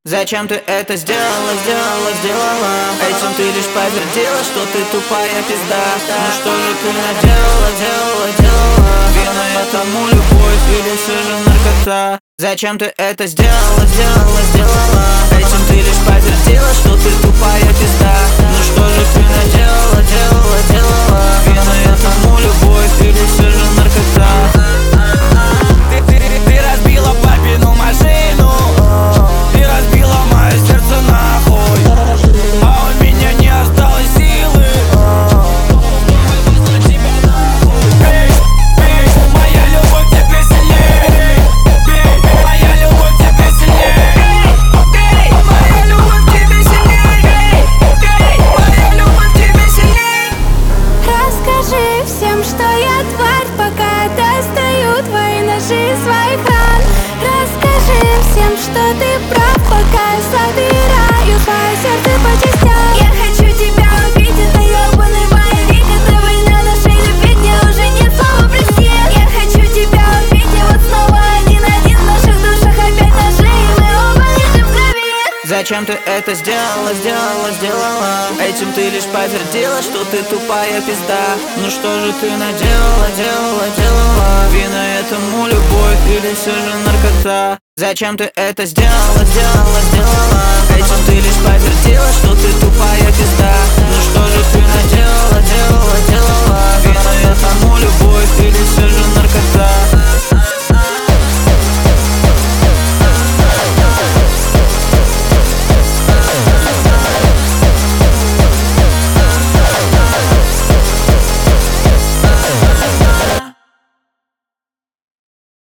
Зачем ты это сделала? Этим ты лишь подтвердила, что ты тупая пизда. Ну что же ты наделала? Виной этому любовь или все же наркота? Зачем ты это сделала? Этим ты лишь подтвердила, что ты тупая пизда. Ну что же ты наделала? Виной этому любовь или все же наркота? Ты разбила папину машину, ты разбила мое сердце нахуй, а у меня не осталось силы. Моя любовь тебе сильней, моя любовь тебе сильней, моя любовь тебе сильней, моя любовь тебе сильней. Расскажи всем, что я тварь, пока достаю твои ножи из своих ран. Расскажи всем, что ты прав, пока я собираю свое сердце по частям. Я хочу тебя убить, это ёбаный боевик, это война нашей любви, где уже нет слова прости. Я хочу тебя убить, и вот снова один-один в наших душах опять ножи, и мы оба лежим в крови. Зачем ты это сделала? Этим ты лишь подтвердила, что ты тупая пизда. Ну что же ты наделала? Виной этому любовь или все же наркота? Зачем ты это сделала? Этим ты лишь подтвердила, что ты тупая пизда. Ну что же ты наделала? Виной этому любовь или все же наркота?